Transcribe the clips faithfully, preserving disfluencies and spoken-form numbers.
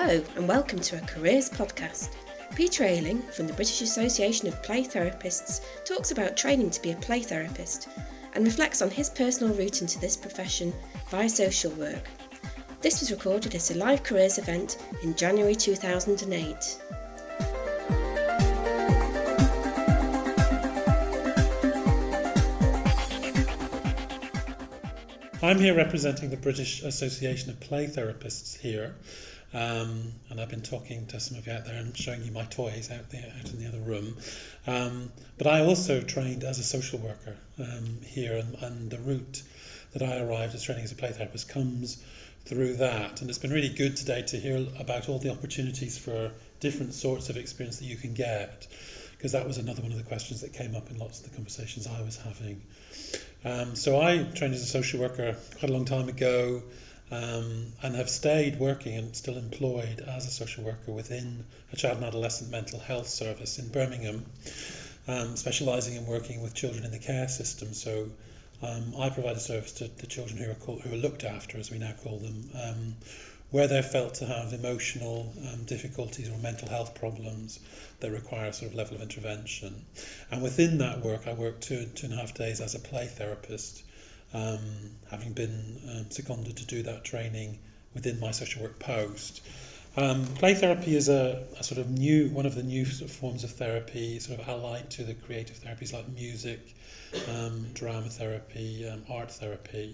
Hello and welcome to a Careers podcast. Peter Ayling from the British Association of Play Therapists talks about training to be a play therapist and reflects on his personal route into this profession via social work. This was recorded at a live careers event in January two thousand eight. I'm here representing the British Association of Play Therapists here, um, and I've been talking to some of you out there and showing you my toys out there, out in the other room. Um, but I also trained as a social worker um, here, and, and the route that I arrived as training as a play therapist comes through that. And it's been really good today to hear about all the opportunities for different sorts of experience that you can get, because that was another one of the questions that came up in lots of the conversations I was having. Um, so I trained as a social worker quite a long time ago, um, and have stayed working and still employed as a social worker within a child and adolescent mental health service in Birmingham, um, specialising in working with children in the care system. So um, I provide a service to the children who are called, who are looked after, as we now call them, um, where they're felt to have emotional um, difficulties or mental health problems that require a sort of level of intervention. And within that work, I work two, two and a half days as a play therapist, um, having been um, seconded to do that training within my social work post. Um, play therapy is a, a sort of new, one of the new sort of forms of therapy, sort of allied to the creative therapies like music, um, drama therapy, um, art therapy.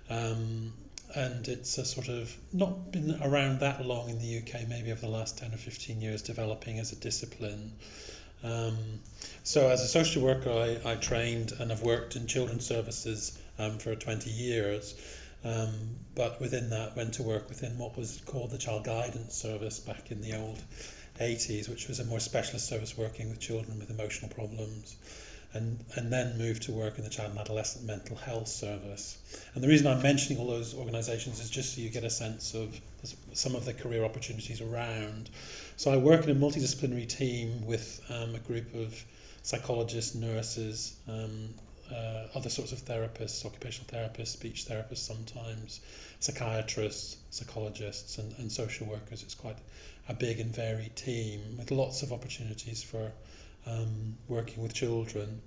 Um, And it's a sort of not been around that long in the U K, maybe over the last ten or fifteen years, developing as a discipline. Um, so as a social worker, I, I trained and have worked in children's services um, for twenty years. Um, but within that, went to work within what was called the Child Guidance Service back in the old eighties, which was a more specialist service working with children with emotional problems. And, and then moved to work in the Child and Adolescent Mental Health Service. And the reason I'm mentioning all those organisations is just so you get a sense of some of the career opportunities around. So I work in a multidisciplinary team with um, a group of psychologists, nurses, um, uh, other sorts of therapists, occupational therapists, speech therapists sometimes, psychiatrists, psychologists and, and social workers. It's quite a big and varied team with lots of opportunities for Um, working with children,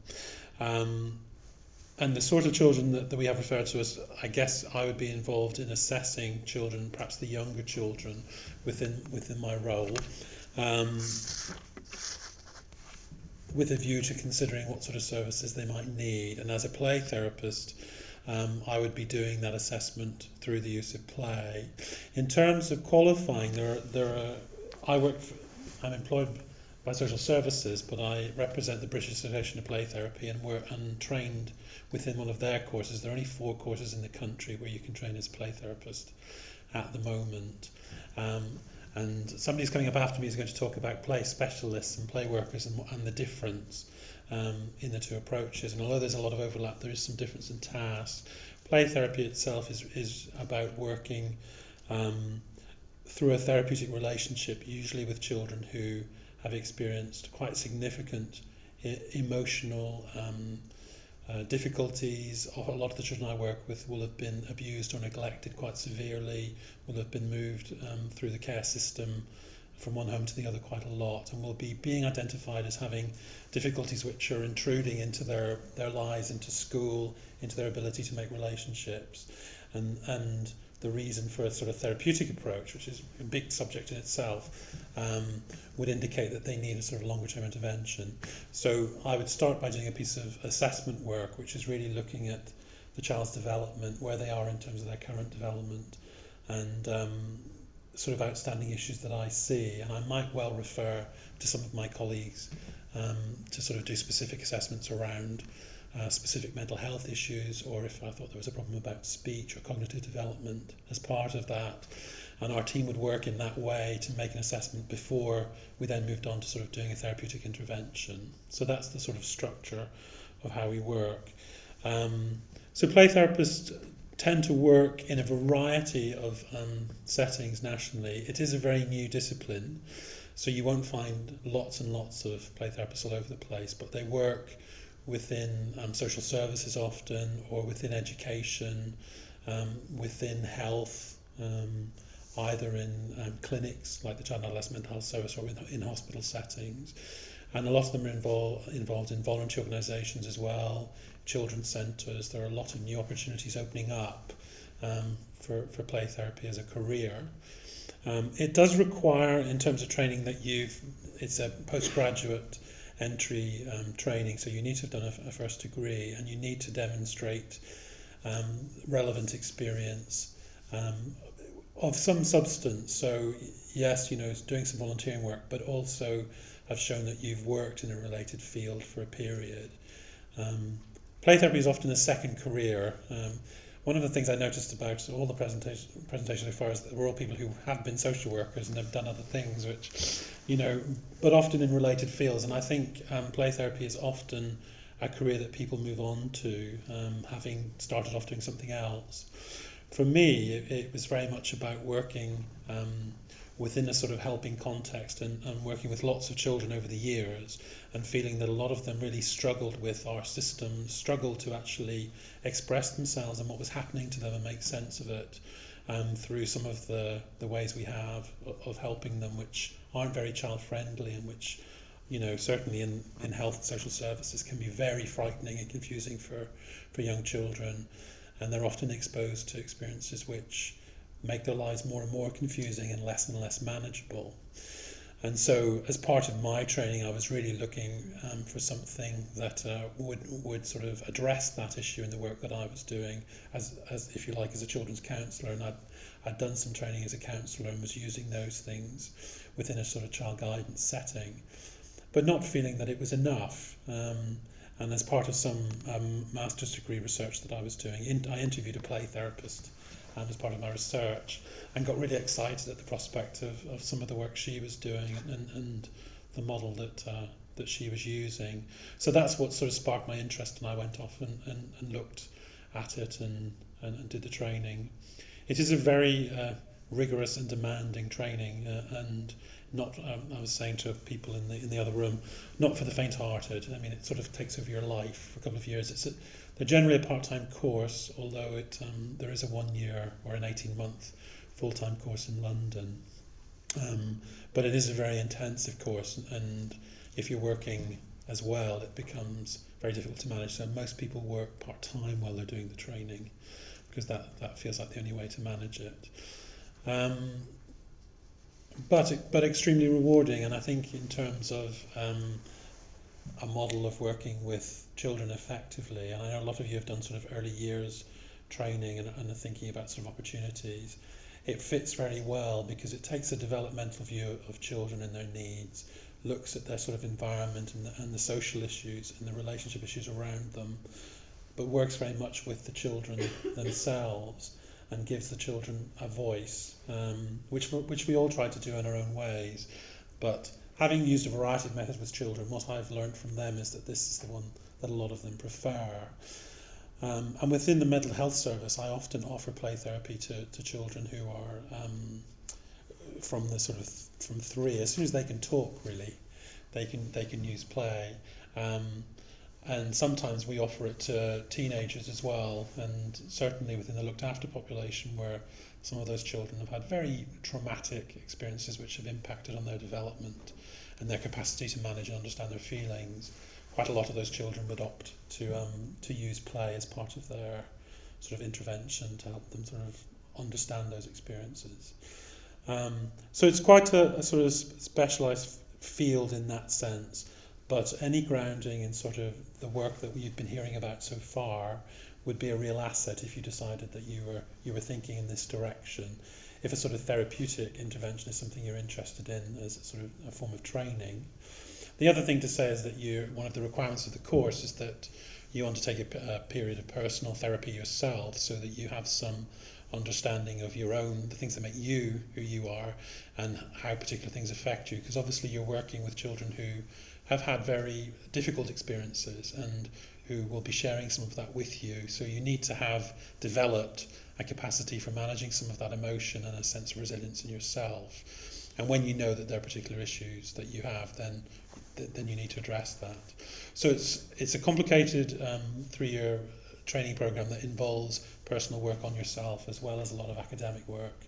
um, and the sort of children that, that we have referred to as, I guess I would be involved in assessing children, perhaps the younger children within within my role, um, with a view to considering what sort of services they might need. And as a play therapist, um, I would be doing that assessment through the use of play. In terms of qualifying, there are, there are I work for, I'm employed by social services, but I represent the British Association of Play Therapy and were and trained within one of their courses. There are only four courses in the country where you can train as a play therapist at the moment. Um, and somebody's coming up after me is going to talk about play specialists and play workers and, and the difference um, in the two approaches. And although there's a lot of overlap, there is some difference in tasks. Play therapy itself is, is about working um, through a therapeutic relationship, usually with children who have experienced quite significant e- emotional um, uh, difficulties. A lot of the children I work with will have been abused or neglected quite severely, will have been moved um, through the care system from one home to the other quite a lot, and will be being identified as having difficulties which are intruding into their, their lives, into school, into their ability to make relationships. And, and the reason for a sort of therapeutic approach, which is a big subject in itself, um, would indicate that they need a sort of longer term intervention. So I would start by doing a piece of assessment work, which is really looking at the child's development, where they are in terms of their current development, and um, sort of outstanding issues that I see. And I might well refer to some of my colleagues um, to sort of do specific assessments around Uh, specific mental health issues, or if I thought there was a problem about speech or cognitive development as part of that. And our team would work in that way to make an assessment before we then moved on to sort of doing a therapeutic intervention. So that's the sort of structure of how we work. Um, so play therapists tend to work in a variety of um, settings nationally. It is a very new discipline, so you won't find lots and lots of play therapists all over the place, but they work within um, social services often, or within education, um, within health, um, either in um, clinics like the Child and Adolescent Mental Health Service or in, in hospital settings. And a lot of them are involved, involved in voluntary organisations as well, children's centres. There are a lot of new opportunities opening up um, for, for play therapy as a career. Um, it does require, in terms of training, that you've, it's a postgraduate entry um, training, so you need to have done a, a first degree, and you need to demonstrate um, relevant experience um, of some substance. So yes, you know, it's doing some volunteering work, but also have shown that you've worked in a related field for a period. Um, play therapy is often a second career. Um, one of the things I noticed about all the presentation presentation so far is that we're all people who have been social workers and have done other things, which, you know, but often in related fields. And I think um, play therapy is often a career that people move on to, um, having started off doing something else. For me, it, it was very much about working um, within a sort of helping context and, and working with lots of children over the years, and feeling that a lot of them really struggled with our system, struggled to actually express themselves and what was happening to them and make sense of it um, through some of the, the ways we have of, of helping them, which aren't very child friendly and which, you know, certainly in, in health and social services can be very frightening and confusing for, for young children. And they're often exposed to experiences which make their lives more and more confusing and less and less manageable. And so as part of my training, I was really looking um, for something that uh, would would sort of address that issue in the work that I was doing as, as if you like, as a children's counsellor. And I'd, I'd done some training as a counsellor and was using those things within a sort of child guidance setting, but not feeling that it was enough. Um, and as part of some um, master's degree research that I was doing, in, I interviewed a play therapist Um, as part of my research, and got really excited at the prospect of, of some of the work she was doing and, and the model that uh, that she was using. So that's what sort of sparked my interest, and I went off and, and, and looked at it and, and, and did the training. It is a very uh, rigorous and demanding training, uh, and not, um, I was saying to people in the in the other room, not for the faint-hearted. I mean, it sort of takes over your life for a couple of years. It's a, they're generally a part-time course, although it um, there is a one-year or an eighteen-month full-time course in London. Um, but it is a very intensive course, and if you're working as well, it becomes very difficult to manage. So most people work part-time while they're doing the training, because that, that feels like the only way to manage it. Um, but but extremely rewarding, and I think in terms of um, a model of working with children effectively, and I know a lot of you have done sort of early years training and, and are thinking about sort of opportunities, it fits very well because it takes a developmental view of children and their needs, looks at their sort of environment and the, and the social issues and the relationship issues around them, but works very much with the children themselves and gives the children a voice, um, which which we all try to do in our own ways. But having used a variety of methods with children, what I've learned from them is that this is the one that a lot of them prefer. Um, and within the mental health service, I often offer play therapy to, to children who are um, from the sort of th- from three. As soon as they can talk, really, they can they can use play. Um, and sometimes we offer it to teenagers as well, and certainly within the looked after population, where some of those children have had very traumatic experiences which have impacted on their development and their capacity to manage and understand their feelings. Quite a lot of those children would opt to um, to use play as part of their sort of intervention to help them sort of understand those experiences. Um, so it's quite a, a sort of specialised field in that sense, but any grounding in sort of the work that we've been hearing about so far would be a real asset if you decided that you were you were thinking in this direction. If a sort of therapeutic intervention is something you're interested in as a sort of a form of training. The other thing to say is that you one of the requirements of the course is that you undertake a, a period of personal therapy yourself, so that you have some understanding of your own, the things that make you who you are and how particular things affect you, because obviously you're working with children who have had very difficult experiences and who will be sharing some of that with you. So you need to have developed a capacity for managing some of that emotion and a sense of resilience in yourself. And when you know that there are particular issues that you have, then then you need to address that. So it's it's a complicated um, three-year training program that involves personal work on yourself as well as a lot of academic work.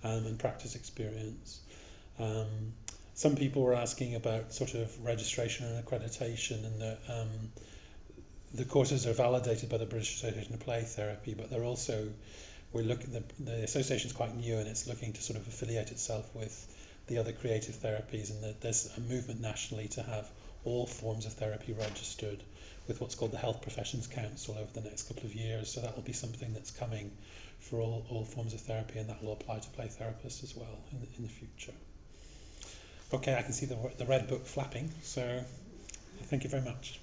um, and practice experience. Um, some people were asking about sort of registration and accreditation, and the, um, the courses are validated by the British Association of Play Therapy, but they're also, we're looking, the, the association is quite new and it's looking to sort of affiliate itself with the other creative therapies, and that there's a movement nationally to have all forms of therapy registered with what's called the Health Professions Council over the next couple of years. So that will be something that's coming for all, all forms of therapy, and that will apply to play therapists as well in the, in the future. Okay, I can see the, the red book flapping, so thank you very much.